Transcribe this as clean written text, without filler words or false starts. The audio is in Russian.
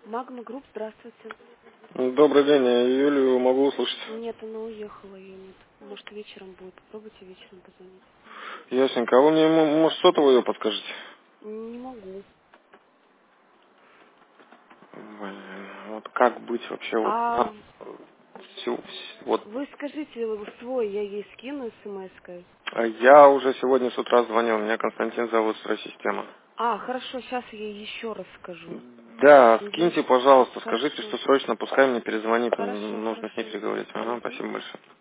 Магма Групп, здравствуйте. Добрый день, я Юлию могу услышать. Нет, она уехала, ее нет. Может, вечером будет. Попробуйте вечером позвонить. Ясненько. А вы мне, может, сотовую ее подскажете? Не могу. Блин, вот как быть вообще вот... А вот. вы скажите свой, я ей скину смс-кой. А я уже сегодня с утра звонил, меня Константин зовут, Стройсистема. А, хорошо, сейчас я ей еще раз скажу. Да, Угу. скиньте, пожалуйста, скажите, Хорошо. что срочно, пускай мне перезвонит, Хорошо, нужно с ней хорошо. переговорить. Ага, Угу. спасибо большое.